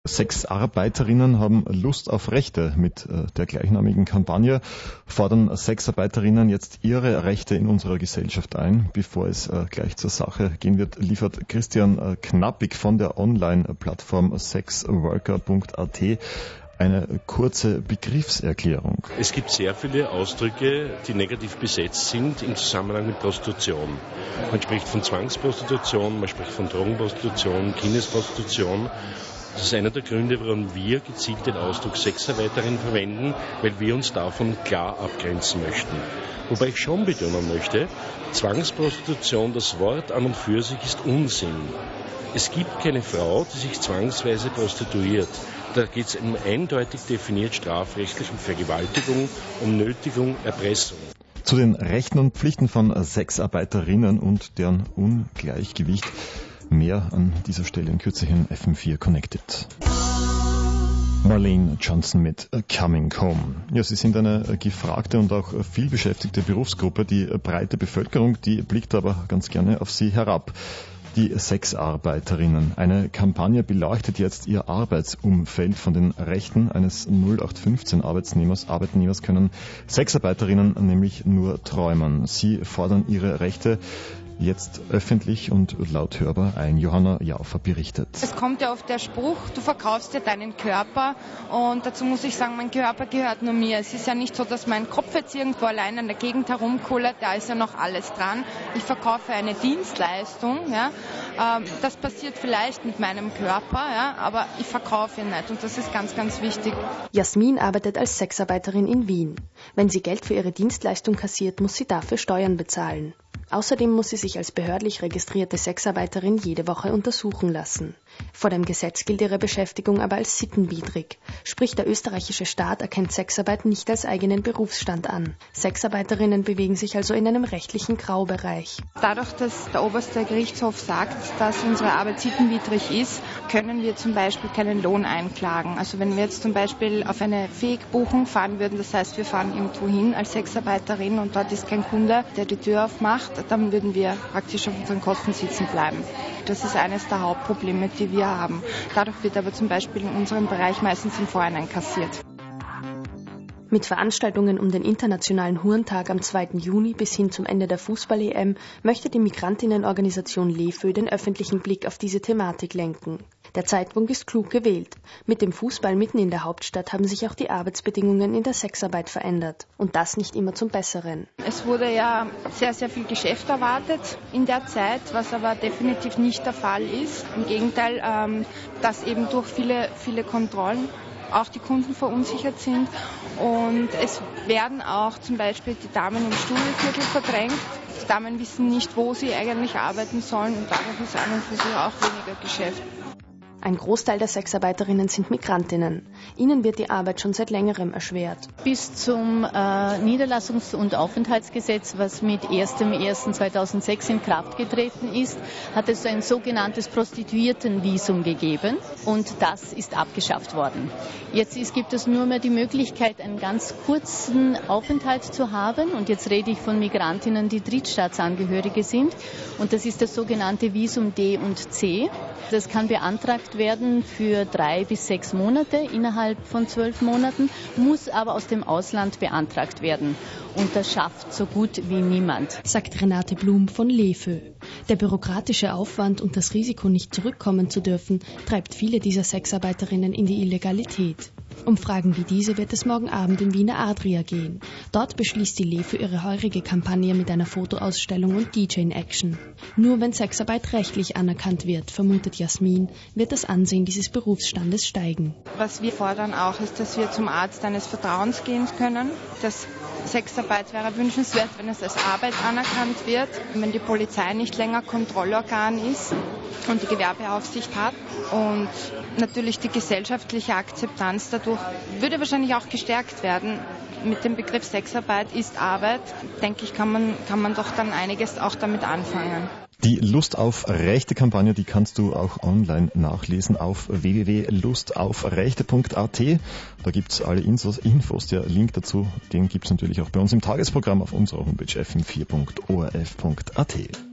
Sexarbeiterinnen haben Lust auf Rechte. Mit der gleichnamigen Kampagne fordern Sexarbeiterinnen jetzt ihre Rechte in unserer Gesellschaft ein. Bevor es gleich zur Sache gehen wird, liefert Christian Knappig von der Online-Plattform sexworker.at eine kurze Begriffserklärung. Es gibt sehr viele Ausdrücke, die negativ besetzt sind im Zusammenhang mit Prostitution. Man spricht von Zwangsprostitution, man spricht von Drogenprostitution, Kindesprostitution. Das ist einer der Gründe, warum wir gezielt den Ausdruck Sexarbeiterin verwenden, weil wir uns davon klar abgrenzen möchten. Wobei ich schon betonen möchte, Zwangsprostitution, das Wort an und für sich ist Unsinn. Es gibt keine Frau, die sich zwangsweise prostituiert. Da geht es eindeutig definiert strafrechtlich um Vergewaltigung, um Nötigung, Erpressung. Zu den Rechten und Pflichten von Sexarbeiterinnen und deren Ungleichgewicht mehr an dieser Stelle in Kürze in FM4 Connected. Marlene Johnson mit Coming Home. Ja, Sie sind eine gefragte und auch vielbeschäftigte Berufsgruppe. Die breite Bevölkerung, die blickt aber ganz gerne auf Sie herab. Die Sexarbeiterinnen. Eine Kampagne beleuchtet jetzt ihr Arbeitsumfeld. Von den Rechten eines 0815 Arbeitnehmers können Sexarbeiterinnen nämlich nur träumen. Sie fordern ihre Rechte jetzt öffentlich und laut hörbar ein. Johanna Jaufer berichtet. Es kommt ja oft der Spruch, du verkaufst ja deinen Körper, und dazu muss ich sagen, mein Körper gehört nur mir. Es ist ja nicht so, dass mein Kopf jetzt irgendwo allein in der Gegend herumkullert, da ist ja noch alles dran. Ich verkaufe eine Dienstleistung, ja. Das passiert vielleicht mit meinem Körper, ja, aber ich verkaufe ihn nicht, und das ist ganz, ganz wichtig. Jasmin arbeitet als Sexarbeiterin in Wien. Wenn sie Geld für ihre Dienstleistung kassiert, muss sie dafür Steuern bezahlen. Außerdem muss sie sich als behördlich registrierte Sexarbeiterin jede Woche untersuchen lassen. Vor dem Gesetz gilt ihre Beschäftigung aber als sittenwidrig. Sprich, der österreichische Staat erkennt Sexarbeit nicht als eigenen Berufsstand an. Sexarbeiterinnen bewegen sich also in einem rechtlichen Graubereich. Dadurch, dass der oberste Gerichtshof sagt, dass unsere Arbeit sittenwidrig ist, können wir zum Beispiel keinen Lohn einklagen. Also wenn wir jetzt zum Beispiel auf eine Fake-Buchung fahren würden, das heißt, wir fahren irgendwo hin als Sexarbeiterin und dort ist kein Kunde, der die Tür aufmacht, dann würden wir praktisch auf unseren Kosten sitzen bleiben. Das ist eines der Hauptprobleme, die wir haben. Dadurch wird aber zum Beispiel in unserem Bereich meistens im Vorhinein kassiert. Mit Veranstaltungen um den Internationalen Hurentag am 2. Juni bis hin zum Ende der Fußball-EM möchte die Migrantinnenorganisation LEFÖ den öffentlichen Blick auf diese Thematik lenken. Der Zeitpunkt ist klug gewählt. Mit dem Fußball mitten in der Hauptstadt haben sich auch die Arbeitsbedingungen in der Sexarbeit verändert. Und das nicht immer zum Besseren. Es wurde ja sehr, sehr viel Geschäft erwartet in der Zeit, was aber definitiv nicht der Fall ist. Im Gegenteil, dass eben durch viele Kontrollen auch die Kunden verunsichert sind, und es werden auch zum Beispiel die Damen im Stuhlviertel verdrängt. Die Damen wissen nicht, wo sie eigentlich arbeiten sollen, und dadurch ist an und für sich auch weniger Geschäft. Ein Großteil der Sexarbeiterinnen sind Migrantinnen. Ihnen wird die Arbeit schon seit längerem erschwert. Bis zum Niederlassungs- und Aufenthaltsgesetz, was mit 1.1.2006 in Kraft getreten ist, hat es ein sogenanntes Prostituiertenvisum gegeben, und das ist abgeschafft worden. Jetzt gibt es nur mehr die Möglichkeit, einen ganz kurzen Aufenthalt zu haben, und jetzt rede ich von Migrantinnen, die Drittstaatsangehörige sind, und das ist das sogenannte Visum D und C. Das kann beantragt werden für 3 bis 6 Monate innerhalb von 12 Monaten, muss aber aus dem Ausland beantragt werden. Und das schafft so gut wie niemand, sagt Renate Blum von LEFÖ. Der bürokratische Aufwand und das Risiko, nicht zurückkommen zu dürfen, treibt viele dieser Sexarbeiterinnen in die Illegalität. Um Fragen wie diese wird es morgen Abend in Wiener Adria gehen. Dort beschließt die LEFÖ ihre heurige Kampagne mit einer Fotoausstellung und DJ-Action. Nur wenn Sexarbeit rechtlich anerkannt wird, vermutet Jasmin, wird das Ansehen dieses Berufsstandes steigen. Was wir fordern auch, ist, dass wir zum Arzt eines Vertrauens gehen können. Das Sexarbeit wäre wünschenswert, wenn es als Arbeit anerkannt wird, wenn die Polizei nicht länger Kontrollorgan ist und die Gewerbeaufsicht hat, und natürlich die gesellschaftliche Akzeptanz dadurch würde wahrscheinlich auch gestärkt werden. Mit dem Begriff Sexarbeit ist Arbeit, denke ich, kann man doch dann einiges auch damit anfangen. Die Lust auf Rechte-Kampagne, die kannst du auch online nachlesen auf www.lustaufrechte.at. Da gibt's alle Infos. Der Link dazu, den gibt's natürlich auch bei uns im Tagesprogramm auf unserer Homepage fm4.orf.at.